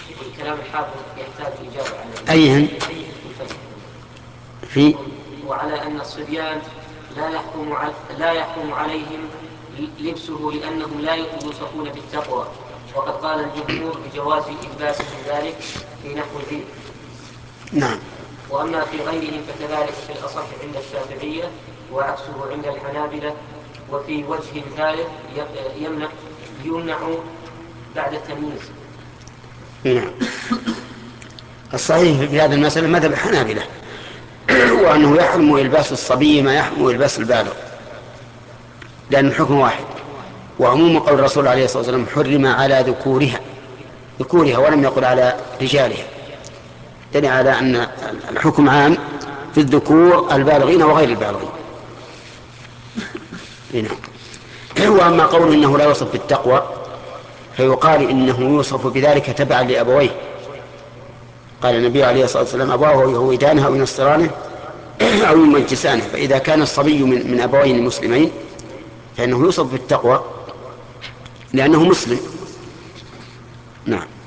والكلام الحافظ يحتاج إجابة عليه. أيهن؟ في وعلى أن الصبيان لا يحكم عليهم لبسه لأنهم لا يوصفون بالتقوى، وقد قال الجمهور بجواز إلباسهم ذلك في نحو العيد. نعم. وأما في غيرهم فكذلك في الأصح عند الشافعية وعكسه عند الحنابلة. وفي وجه ثالث يمنع بعد التمييز. نعم. الصحيح في هذه المسألة مذهب الحنابلة وأنه يحرم إلباس الصبي ما يحرم إلباس البالغ، لأن الحكم واحد. وعموم قول الرسول عليه الصلاة والسلام حرم على ذكورها ولم يقل على رجالها، دليل على أن الحكم عام في الذكور البالغين وغير البالغين. وأما قوله إنه لا يوصف بالتقوى فيقال إنه يوصف بذلك تبعا لأبويه. قال النبي عليه الصلاة والسلام أبواه يهودانه أو ينصرانه أو يمجسانه، فإذا كان الصبي من أبوين مسلمين فإنه يوصف بالتقوى لأنه مسلم. نعم.